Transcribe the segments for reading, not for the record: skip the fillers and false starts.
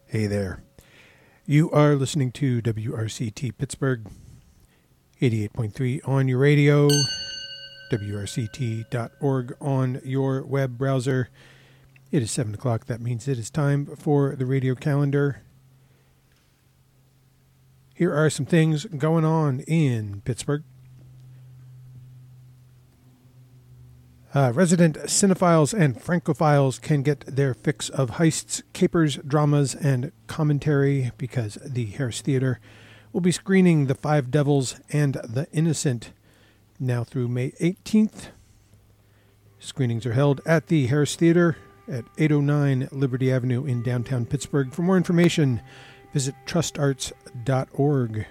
Hey there. You are listening to WRCT Pittsburgh, 88.3 on your radio, WRCT.org on your web browser. It is 7 o'clock. That means it is time for the radio calendar. Here are some things going on in Pittsburgh. Resident cinephiles and francophiles can get their fix of heists, capers, dramas, and commentary because the Harris Theater will be screening The Five Devils and The Innocent now through May 18th. Screenings are held at the Harris Theater at 809 Liberty Avenue in downtown Pittsburgh. For more information, visit trustarts.org.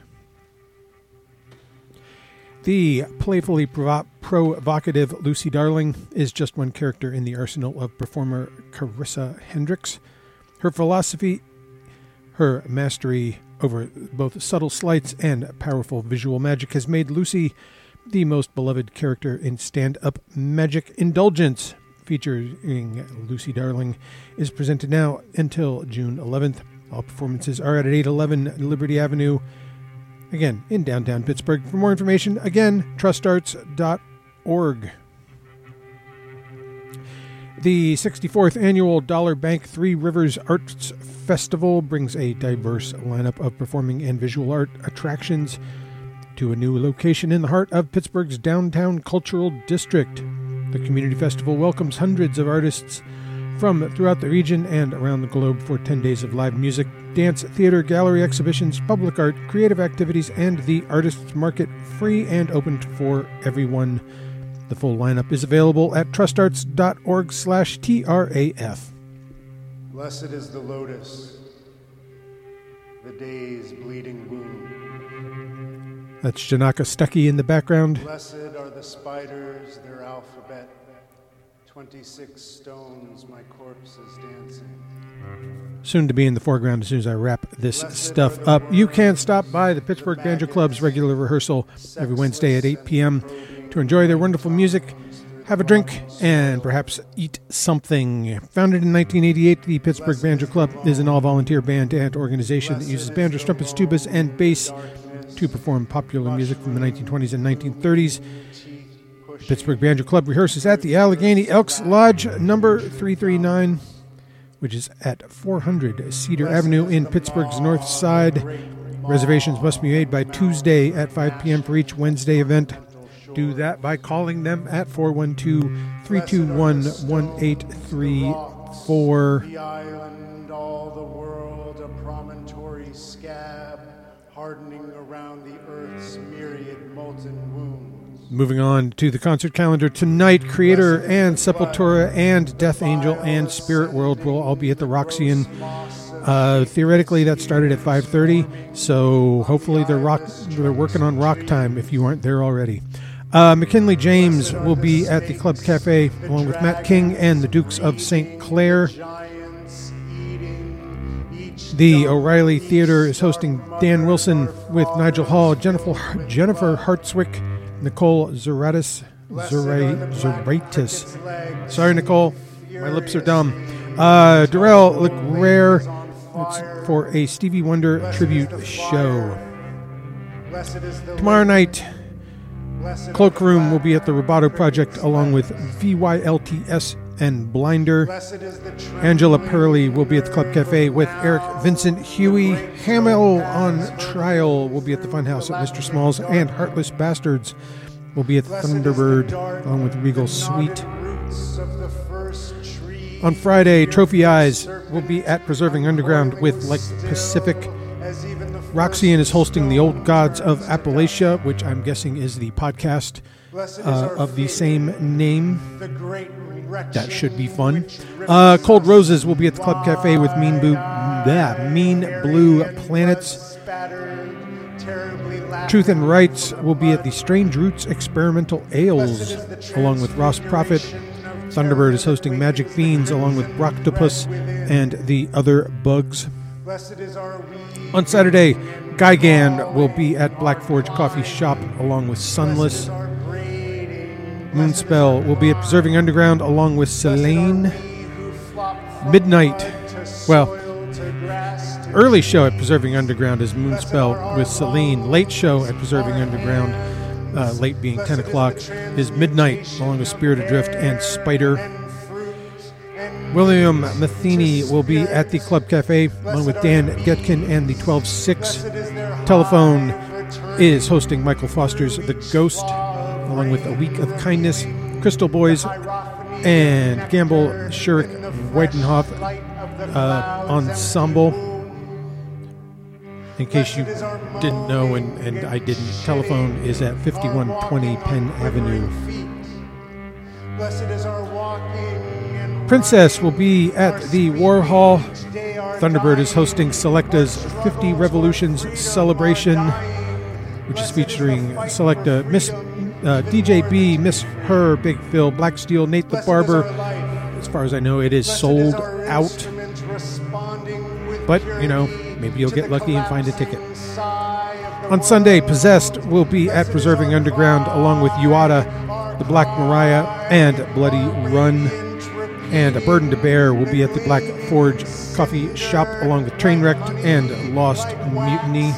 The playfully provocative Lucy Darling is just one character in the arsenal of performer Carissa Hendricks. Her philosophy, her mastery over both subtle slights and powerful visual magic has made Lucy the most beloved character in stand-up magic. Indulgence, featuring Lucy Darling, is presented now until June 11th. All performances are at 811 Liberty Avenue, again, in downtown Pittsburgh. For more information, again, trustarts.org. The 64th Annual Dollar Bank Three Rivers Arts Festival brings a diverse lineup of performing and visual art attractions to a new location in the heart of Pittsburgh's downtown cultural district. The community festival welcomes hundreds of artists from throughout the region and around the globe for 10 days of live music, dance, theater, gallery exhibitions, public art, creative activities, and the artists market, free and open for everyone. The full lineup is available at trustarts.org/TRAF. Blessed is the lotus, the day's bleeding wound. That's Janaka Stuckey in the background. Blessed are the spiders, their alphabet. 26 stones, my corpse is dancing. Soon to be in the foreground as soon as I wrap this stuff up. You can stop by the Pittsburgh Banjo Club's regular rehearsal every Wednesday at 8 p.m. to enjoy their wonderful music, have a drink, and perhaps eat something. Founded in 1988, the Pittsburgh Banjo Club is an all-volunteer band and organization that uses banjos, trumpets, tubas, and bass to perform popular music from the 1920s and 1930s. Pittsburgh Banjo Club rehearses at the Allegheny Elks Lodge number 339, which is at 400 Cedar Avenue in Pittsburgh's north side. Reservations must be made by Tuesday at 5 p.m. for each Wednesday event. Do that by calling them at 412-321-1834. The island, all the world, a promontory scab, hardening around the earth's myriad molten wounds. Moving on to the concert calendar tonight, Creator and Sepultura and Death Angel and Spirit World will all be at the Roxy. Theoretically, that started at 5:30, so hopefully they're working on rock time if you aren't there already. McKinley James will be at the Club Cafe along with Matt King and the Dukes of St. Clair. The O'Reilly Theater is hosting Dan Wilson with Nigel Hall, Jennifer Hartswick, Nicole Zuraitis. Sorry, Nicole. My lips are dumb. Darrell LeRare for a Stevie Wonder tribute show. Tomorrow night, Cloakroom will be at the Roboto Project along with VYLTS and Blinder. Angela Perley will be at the Club Cafe with Eric Vincent Huey. Hamill on Trial will be at the Funhouse at Mr. Smalls, and Heartless Bastards will be at Thunderbird along with Regal Suite. On Friday, Trophy Eyes will be at Preserving Underground with Like Pacific. Roxy is hosting the Old Gods of Appalachia, which I'm guessing is the podcast of the same name. That should be fun. Cold Roses will be at the Club Cafe with Mean Blue Planets. Truth and Rights will be at the Strange Roots Experimental Ales along with Ross Prophet. Thunderbird is hosting Magic Beans along with Broctopus and the Other Bugs. On Saturday, Gigan will be at Black Forge Coffee Shop along with Sunless. Moonspell will be at Preserving Underground along with Selene. Midnight, well, Early show at Preserving Underground is Moonspell with Celine. Late show at Preserving Underground, late being 10 o'clock, is Midnight, along with Spirit Adrift and Spider. William Matheny will be at the Club Cafe, along with Dan Getkin and the 12-6. Telephone is hosting Michael Foster's The Ghost, along with A Week of Kindness, Crystal Boys, and Gamble Shurik Weidenhoff Ensemble. In case you didn't know, and I didn't, telephone is at 5120 Penn Avenue. Princess will be at the Warhol. Thunderbird is hosting Selecta's 50 Revolutions Celebration, which is featuring Selecta, Miss DJ B, Miss Her, Big Phil, Black Steel, Nate the Barber. As far as I know, it is sold out. But, maybe you'll get lucky and find a ticket. On Sunday, Possessed will be at Preserving Underground, along with Uada, The Black Mariah, and Bloody Run. And A Burden to Bear will be at the Black Forge Coffee Shop, along with Trainwrecked and Lost Mutiny.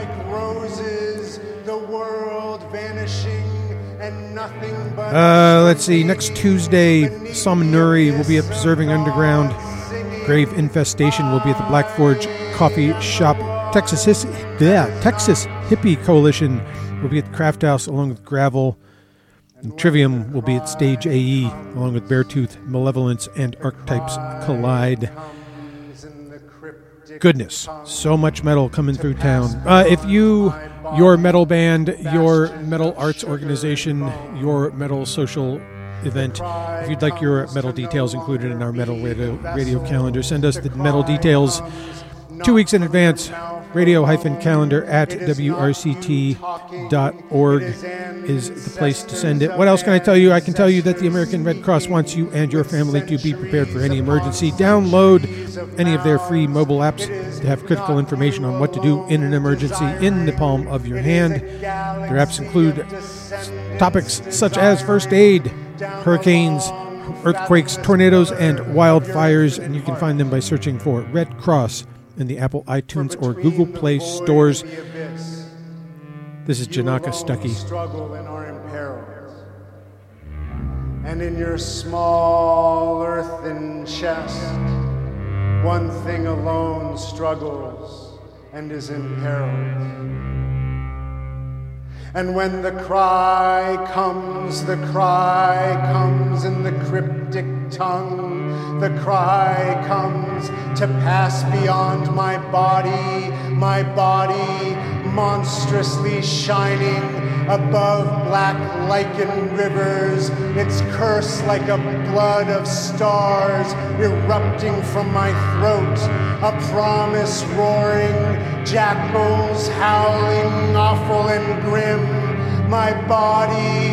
Let's see. Next Tuesday, Samanuri will be at Preserving Underground. Grave Infestation will be at the Black Forge Coffee Shop. Texas Hippie Coalition will be at the Craft House, along with Gravel. And Trivium will be at Stage AE, along with Beartooth, Malevolence, and Archetypes Collide. Goodness, so much metal coming through town. If your metal band, your metal arts organization, your metal social event, if you'd like your metal details included in our metal radio calendar, send us the metal details 2 weeks in advance. Radio-calendar at wrct.org is the place to send it. What else can I tell you? I can tell you that the American Red Cross wants you and your family to be prepared for any emergency. Download any of their free mobile apps to have critical information on what to do in an emergency in the palm of your hand. Their apps include topics such as first aid, hurricanes, earthquakes, tornadoes, and wildfires, and you can find them by searching for Red Cross in the Apple iTunes or Google Play stores. This is Janaka Stuckey. And in your small earthen chest, one thing alone struggles and is imperiled. And when the cry comes in the cryptic tongue, the cry comes to pass beyond my body monstrously shining above black lichen rivers, its curse like a blood of stars erupting from my throat, a promise roaring, jackals howling awful and grim, my body,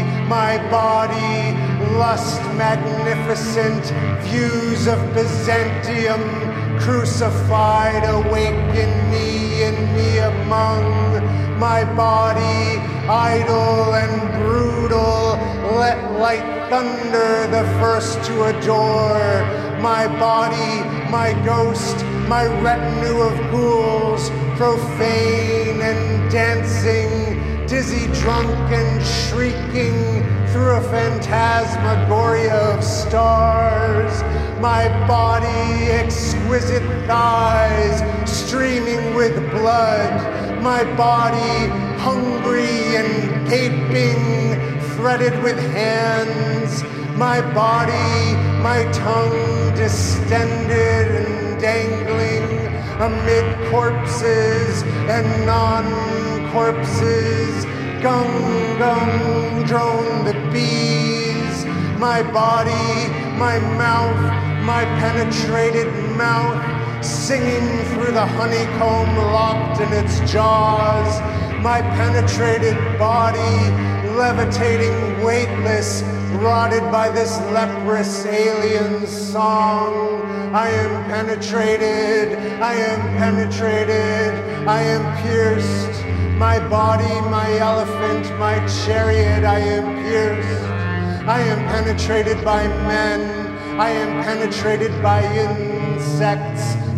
lust magnificent, views of Byzantium, crucified, awaken me among, my body, idle and brutal, let light thunder the first to adore, my body, my ghost, my retinue of ghouls, profane and dancing, dizzy, drunk, and shrieking through a phantasmagoria of stars. My body, exquisite thighs streaming with blood. My body, hungry and gaping, threaded with hands. My body, my tongue distended and dangling amid corpses and non-corpses. Gung, gung, drone the bees. My body, my mouth, my penetrated mouth, singing through the honeycomb locked in its jaws. My penetrated body, levitating weightless, rotted by this leprous alien song. I am penetrated, I am penetrated, I am pierced. My body, my elephant, my chariot, I am pierced. I am penetrated by men, I am penetrated by insects,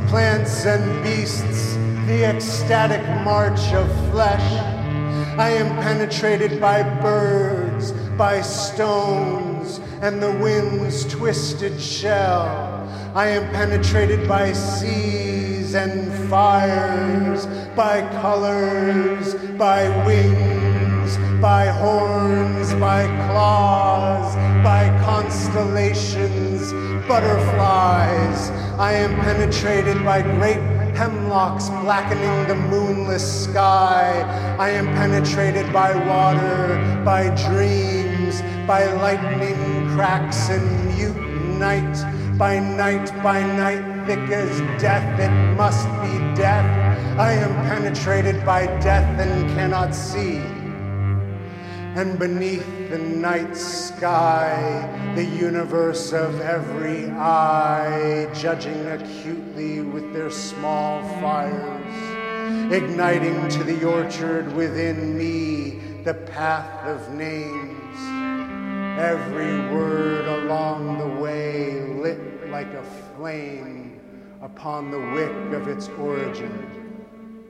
plants and beasts, the ecstatic march of flesh. I am penetrated by birds, by stones, and the wind's twisted shell. I am penetrated by seas and fires, by colors, by wings, by horns, by claws, by constellations, butterflies. I am penetrated by great hemlocks blackening the moonless sky. I am penetrated by water, by dreams, by lightning cracks and mute night, by night, thick as death, it must be death. I am penetrated by death and cannot see. And beneath the night sky, the universe of every eye, judging acutely with their small fires, igniting to the orchard within me the path of names. Every word along the way lit like a flame upon the wick of its origin.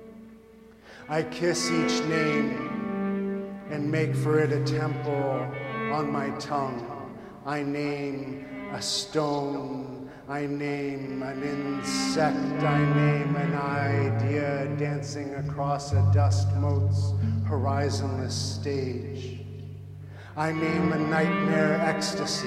I kiss each name and make for it a temple on my tongue. I name a stone, I name an insect, I name an idea dancing across a dust mote's horizonless stage. I name a nightmare ecstasy.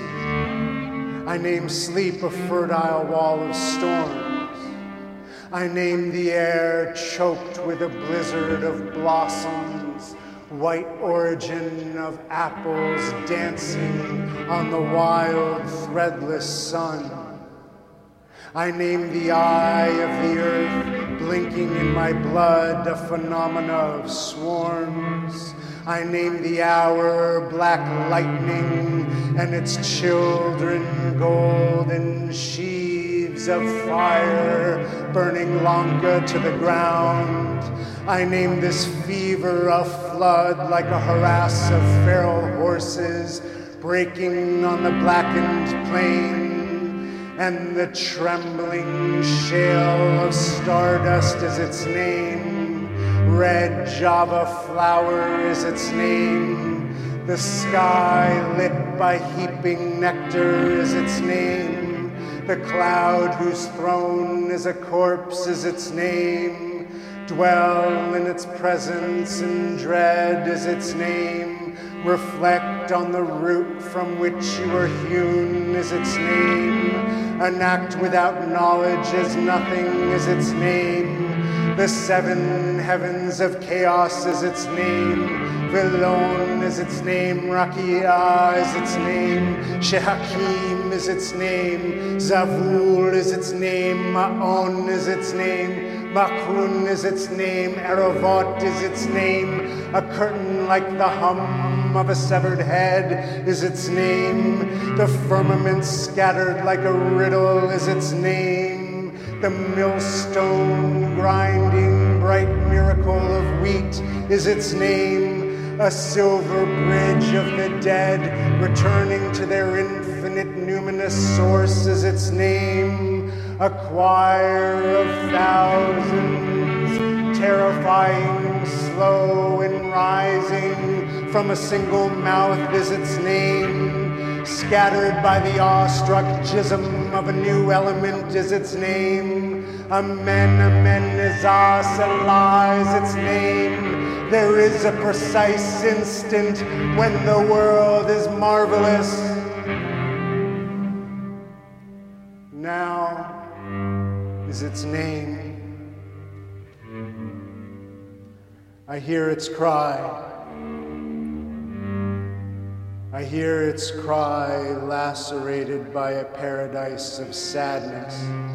I name sleep a fertile wall of storms. I name the air choked with a blizzard of blossoms, white origin of apples dancing on the wild, threadless sun. I name the eye of the earth blinking in my blood, a phenomena of swarms. I name the hour black lightning and its children golden sheaves of fire burning Lanka to the ground. I name this fever a flood like a harass of feral horses breaking on the blackened plain, and the trembling shale of stardust is its name. Red Java flower is its name. The sky lit by heaping nectar is its name. The cloud whose throne is a corpse is its name. Dwell in its presence and dread is its name. Reflect on the root from which you were hewn is its name. An act without knowledge as nothing is its name. The seven heavens of chaos is its name. Vilon is its name. Rakia is its name. Shehakim is its name. Zavul is its name. Ma'on is its name. Makun is its name. Eravot is its name. A curtain like the hum of a severed head is its name. The firmament scattered like a riddle is its name. The millstone grinding bright miracle of wheat is its name. A silver bridge of the dead returning to their infinite numinous source is its name. A choir of thousands, terrifying, slow and rising from a single mouth is its name. Scattered by the awestruck jism of a new element is its name. Amen, Nizar Salah is its name. There is a precise instant when the world is marvelous. Now is its name. I hear its cry. I hear its cry lacerated by a paradise of sadness.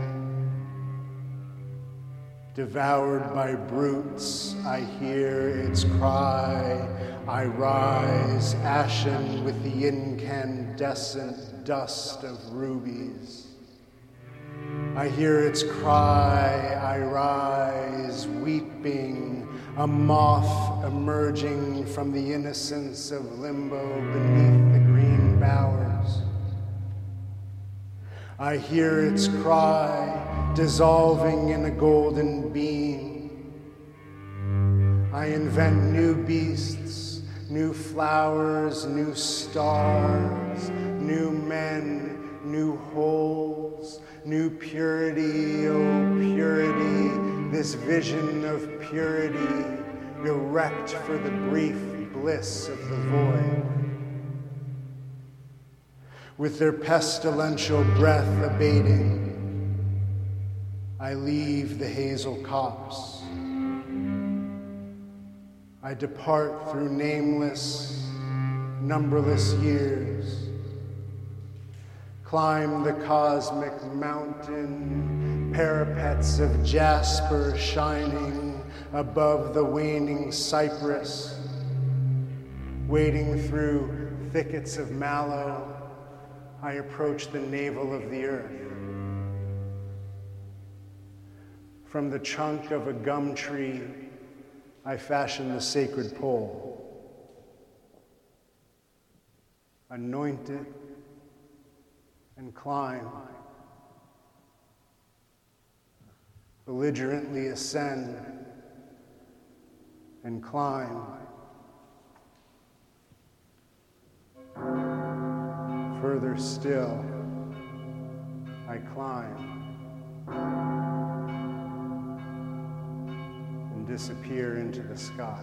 Devoured by brutes, I hear its cry. I rise, ashen with the incandescent dust of rubies. I hear its cry, I rise, weeping, a moth emerging from the innocence of limbo beneath the green bowers. I hear its cry dissolving in a golden beam. I invent new beasts, new flowers, new stars, new men, new holes, new purity, oh purity, this vision of purity, erect for the brief bliss of the void. With their pestilential breath abating, I leave the hazel copse. I depart through nameless, numberless years, climb the cosmic mountain, parapets of jasper shining above the waning cypress, wading through thickets of mallow, I approach the navel of the earth. From the trunk of a gum tree, I fashion the sacred pole. Anoint it and climb. Belligerently ascend and climb. Further still, I climb and disappear into the sky.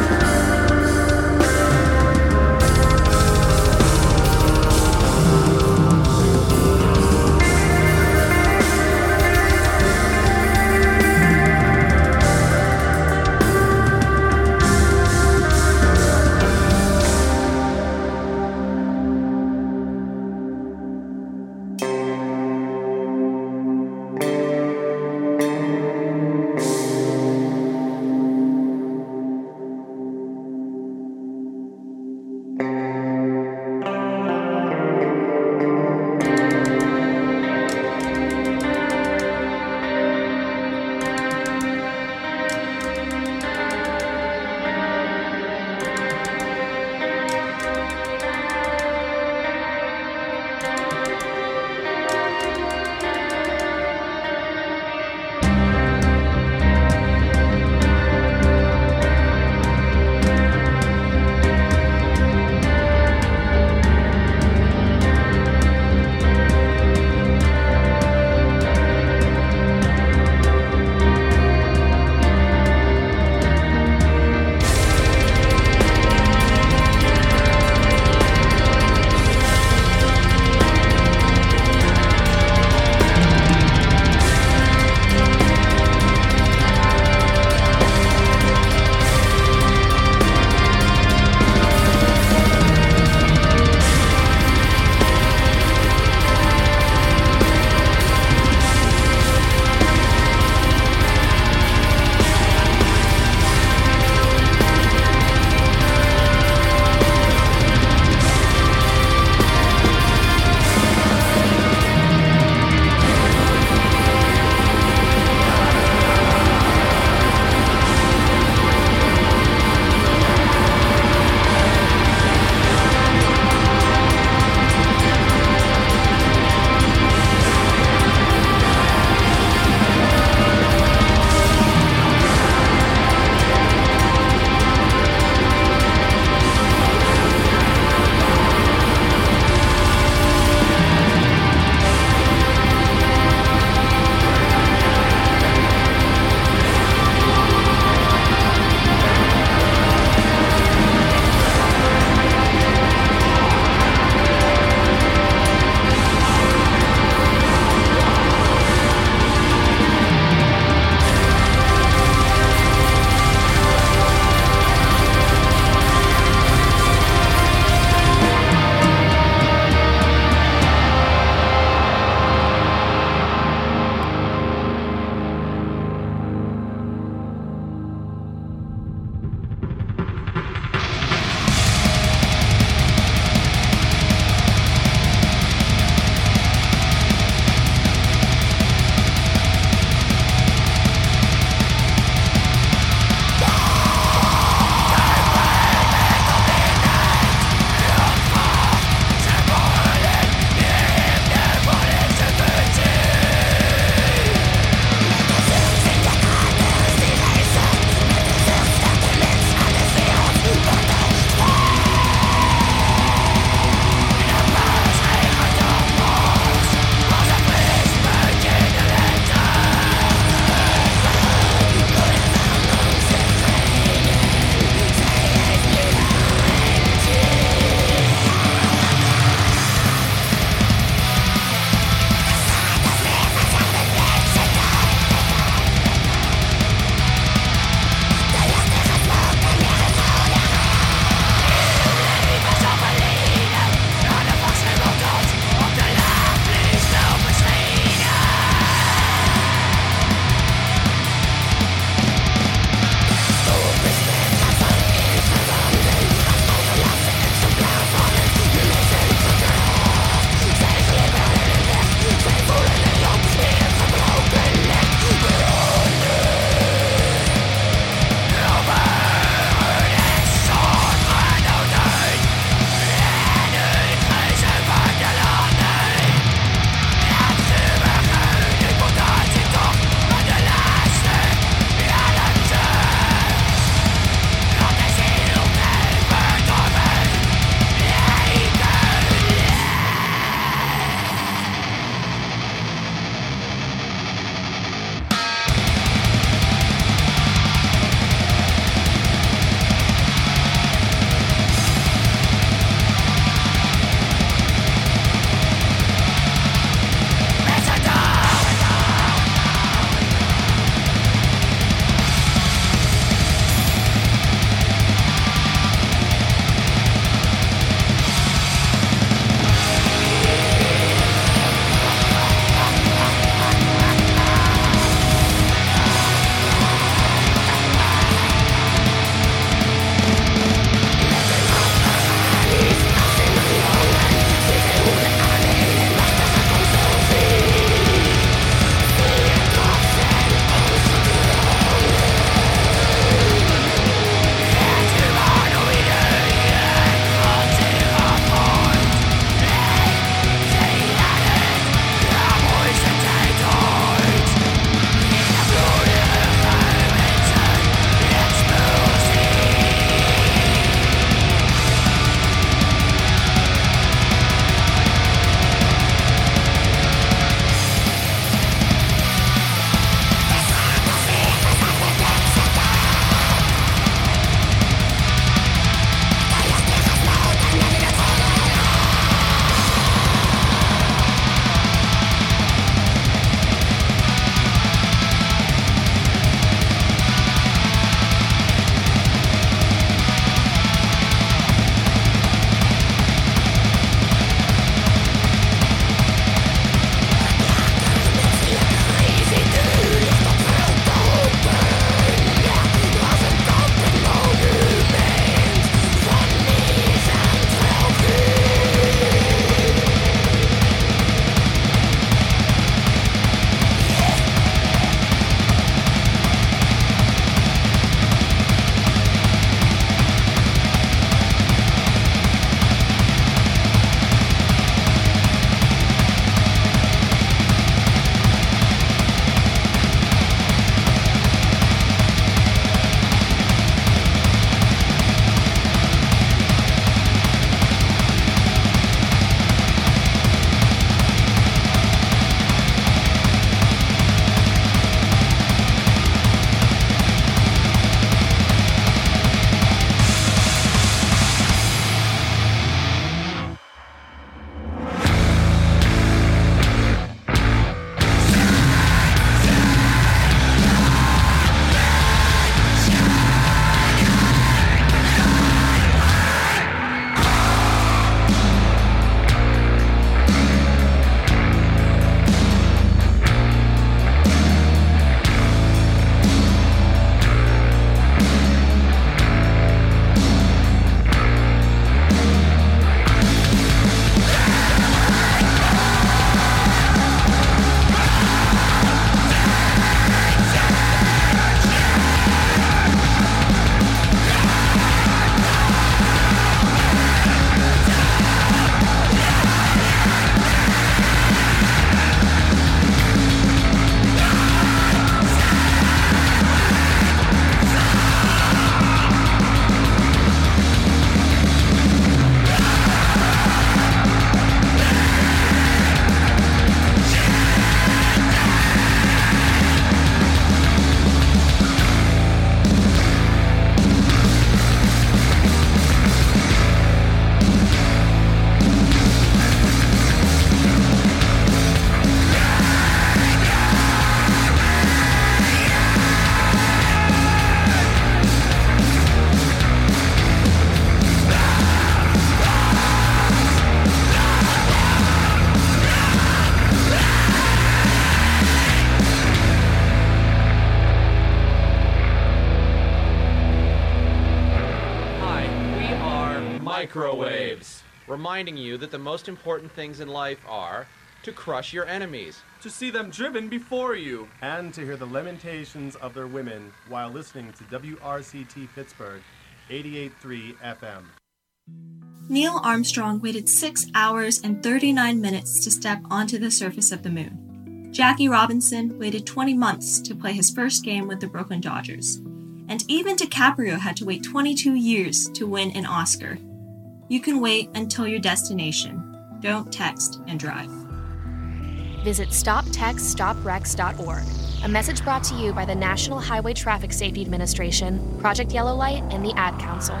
lives, reminding you that the most important things in life are to crush your enemies, to see them driven before you, and to hear the lamentations of their women while listening to WRCT Pittsburgh 88.3 FM. Neil Armstrong waited 6 hours and 39 minutes to step onto the surface of the moon. Jackie Robinson waited 20 months to play his first game with the Brooklyn Dodgers. And even DiCaprio had to wait 22 years to win an Oscar. You can wait until your destination. Don't text and drive. Visit StopTextStopWrecks.org. A message brought to you by the National Highway Traffic Safety Administration, Project Yellow Light, and the Ad Council.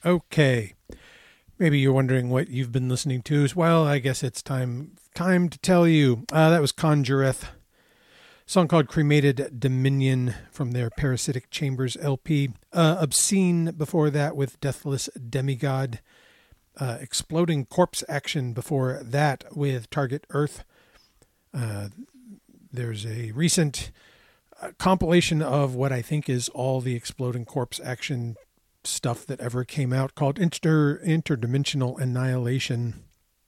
Okay. Maybe you're wondering what you've been listening to as well. I guess it's time to tell you. That was Conjureth. A song called Cremated Dominion from their Parasitic Chambers LP. Obscene before that with Deathless Demigod. Exploding Corpse Action before that with Target Earth. There's a recent compilation of what I think is all the Exploding Corpse Action stuff that ever came out called Interdimensional Annihilation.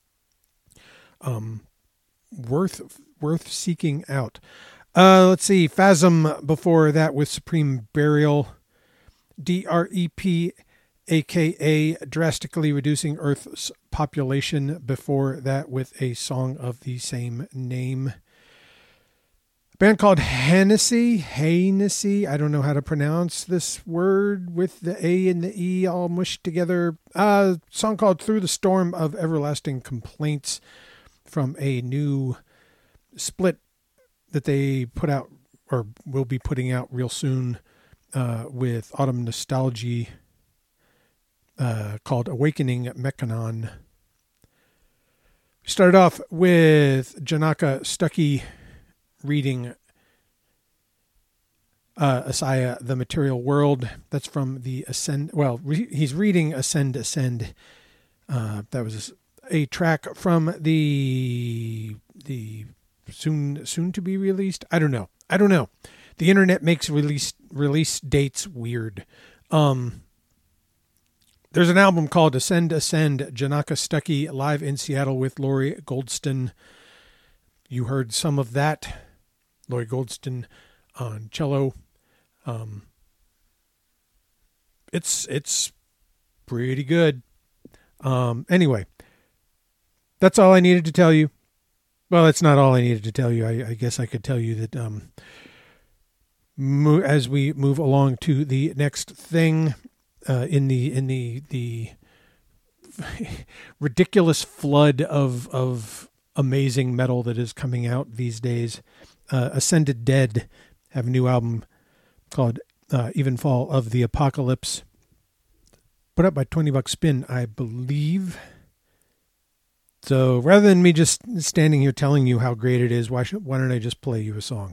Worth seeking out. Let's see. Phasm before that with Supreme Burial. DREP, aka Drastically Reducing Earth's Population before that with a song of the same name. A band called Hennessy. I don't know how to pronounce this word with the A and the E all mushed together. A song called Through the Storm of Everlasting Complaints from a new split that they put out or will be putting out real soon with Autumn Nostalgia called Awakening Mechanon. We started off with Janaka Stuckey reading Asaya, The Material World. That's from the Ascend. Well, he's reading Ascend. That was a track from the soon to be released. I don't know. The internet makes release dates weird. There's an album called Ascend, Janaka Stuckey live in Seattle with Laurie Goldston. You heard some of that. Laurie Goldston on cello. It's pretty good. Anyway, that's all I needed to tell you. Well, it's not all I needed to tell you. I guess I could tell you that as we move along to the next thing in the ridiculous flood of amazing metal that is coming out these days, Ascended Dead have a new album called Evenfall of the Apocalypse, put up by $20 Spin, I believe. So rather than me just standing here telling you how great it is, why don't I just play you a song?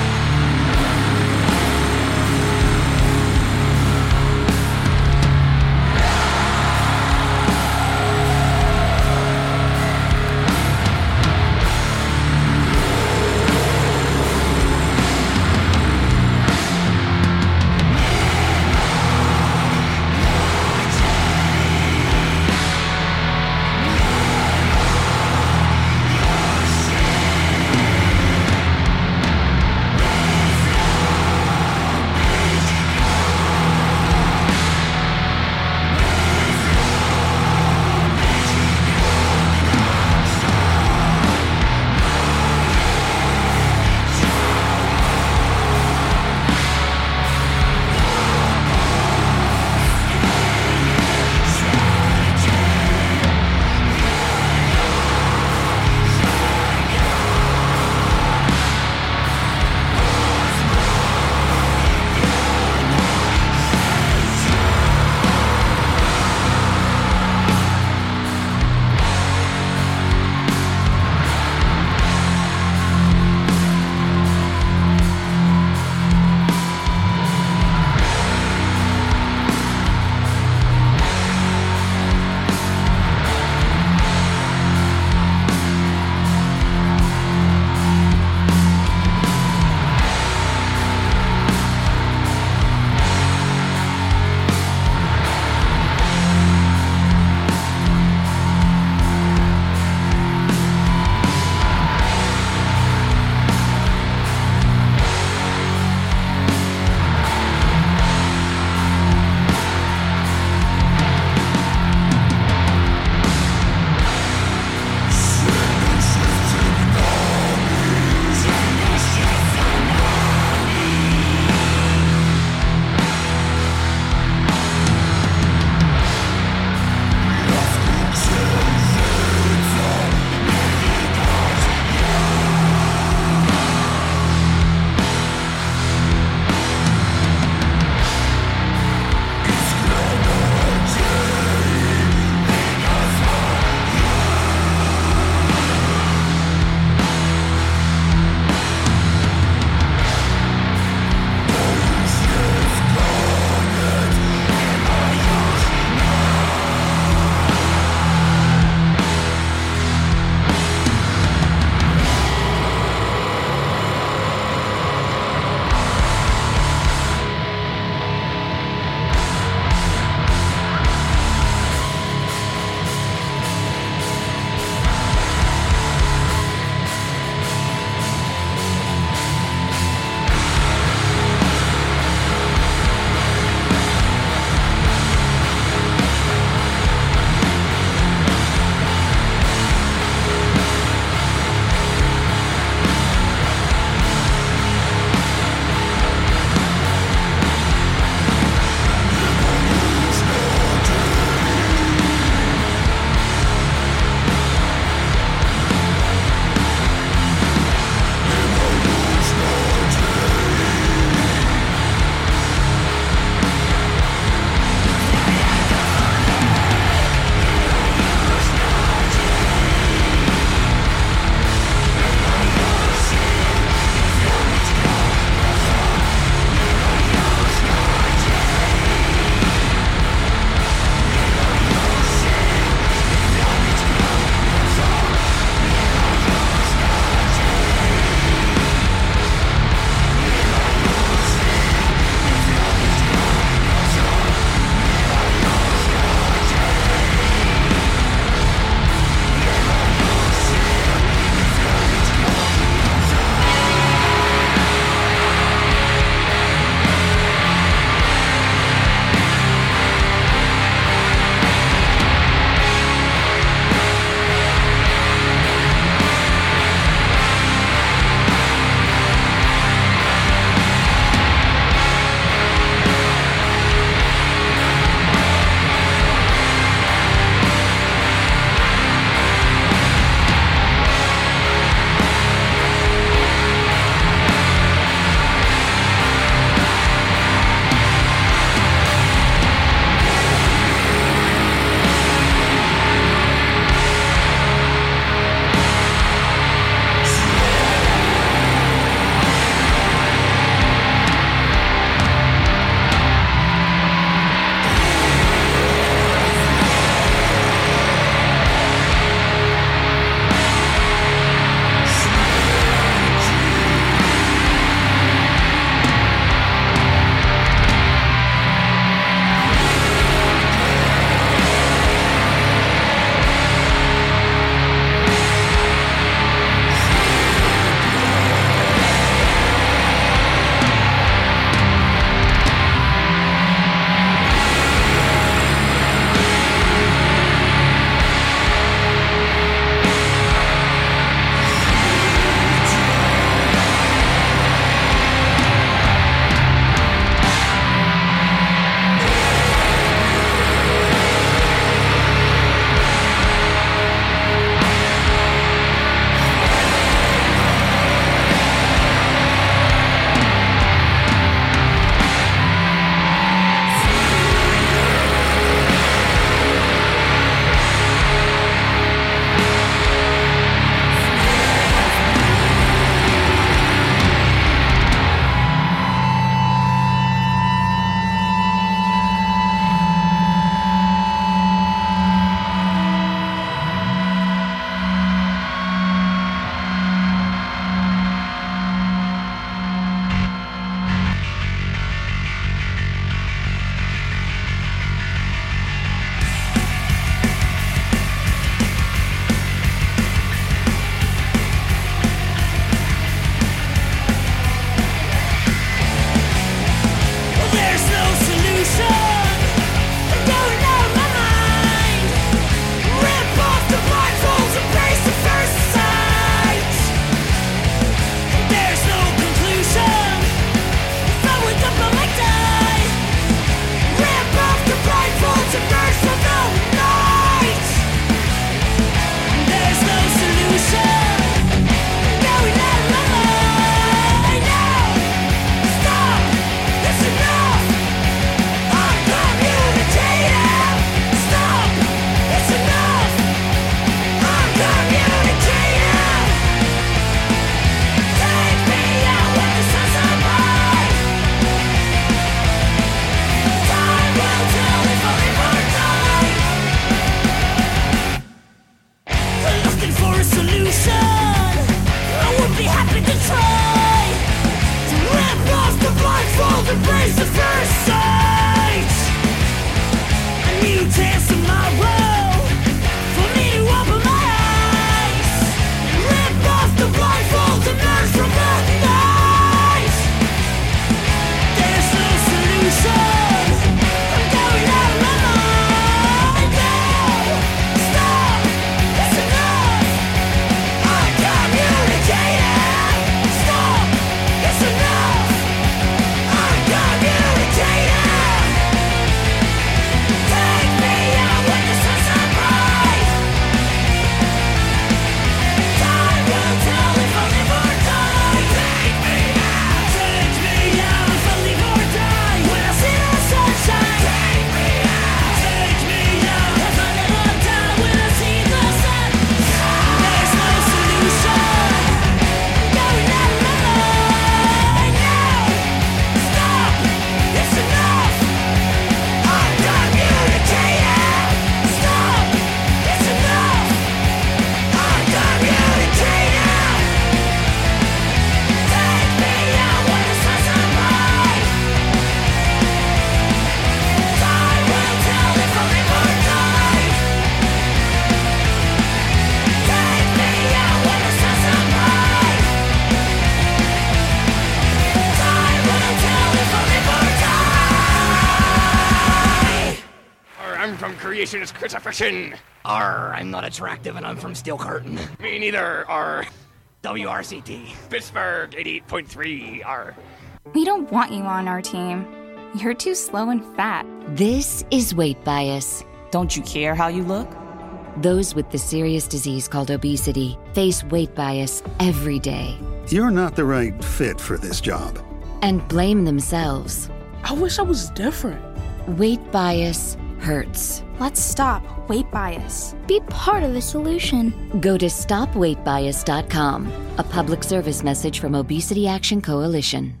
Association is crucifixion. I'm not attractive and I'm from Steel Curtain. Me neither. WRCT. Pittsburgh 88.3. We don't want you on our team. You're too slow and fat. This is weight bias. Don't you care how you look? Those with the serious disease called obesity face weight bias every day. You're not the right fit for this job. And blame themselves. I wish I was different. Weight bias hurts. Let's stop weight bias. Be part of the solution. Go to stopweightbias.com. A public service message from Obesity Action Coalition.